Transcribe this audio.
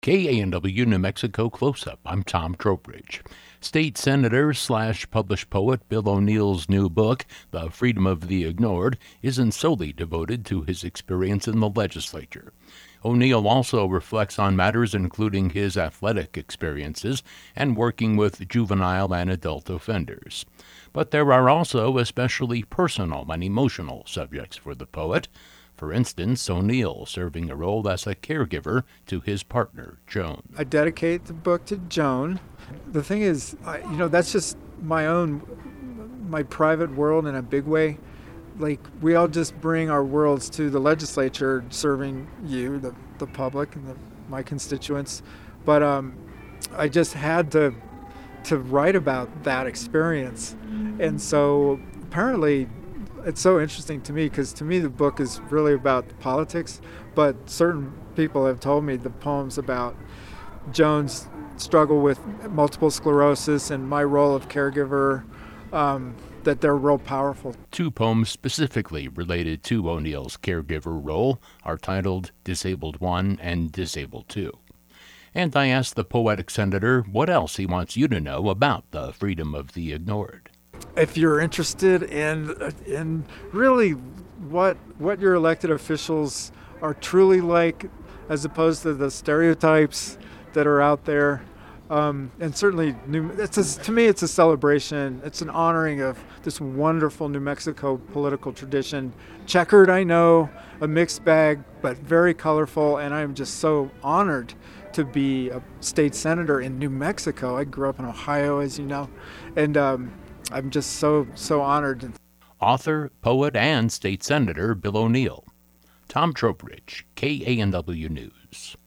KANW New Mexico Close-Up. I'm Tom Trowbridge. State Senator / published poet Bill O'Neill's new book, The Freedom of the Ignored, isn't solely devoted to his experience in the legislature. O'Neill also reflects on matters including his athletic experiences and working with juvenile and adult offenders. But there are also especially personal and emotional subjects for the poet. For instance, O'Neill serving a role as a caregiver to his partner, Joan. I dedicate the book to Joan. The thing is, that's just my private world in a big way. Like, we all just bring our worlds to the legislature, serving you, the public, and my constituents. But I just had to write about that experience. And so apparently it's so interesting to me, because to me the book is really about politics, but certain people have told me the poems about Joan's struggle with multiple sclerosis and my role of caregiver, that they're real powerful. Two poems specifically related to O'Neill's caregiver role are titled Disabled 1 and Disabled 2. And I asked the poetic senator what else he wants you to know about the freedom of the ignored. If you're interested in really what your elected officials are truly like, as opposed to the stereotypes that are out there, and certainly to me it's a celebration. It's an honoring of this wonderful New Mexico political tradition. Checkered, I know, a mixed bag, but very colorful, and I'm just so honored to be a state senator in New Mexico. I grew up in Ohio, as you know, and I'm just so honored. Author, poet, and state senator Bill O'Neill. Tom Trowbridge, KANW News.